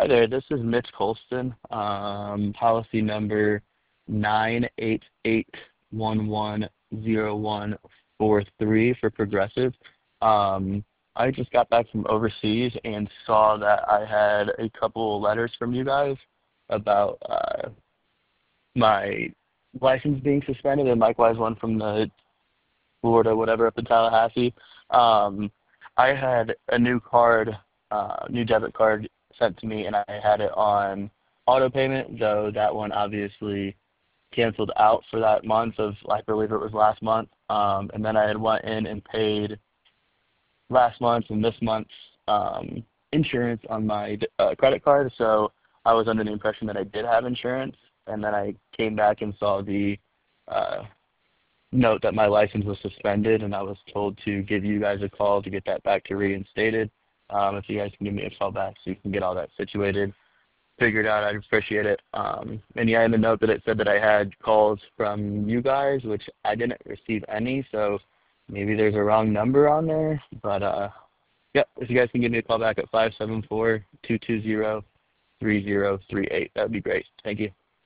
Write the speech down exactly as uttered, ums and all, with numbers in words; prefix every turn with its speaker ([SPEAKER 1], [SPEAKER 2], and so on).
[SPEAKER 1] Hi there, this is Mitch Colston, um, policy number nine eight eight one one zero one four three for Progressive. Um, I just got back from overseas and saw that I had a couple letters from you guys about uh, my license being suspended, and likewise one from the Florida, whatever, up in Tallahassee. Um, I had a new card, uh, new debit card sent to me, and I had it on auto payment, though that one obviously canceled out for that month of, I believe it was last month. Um, and then I had went in and paid last month and this month's um, insurance on my uh, credit card. So I was under the impression that I did have insurance, and then I came back and saw the uh, note that my license was suspended, and I was told to give you guys a call to get that back to reinstated. Um, if you guys can give me a call back so you can get all that situated, figured out, I'd appreciate it. Um, and yeah, in the note that it said that I had calls from you guys, which I didn't receive any, so maybe there's a wrong number on there. But uh, yeah, if you guys can give me a call back at five seven four, two two zero, three zero three eight, that would be great. Thank you.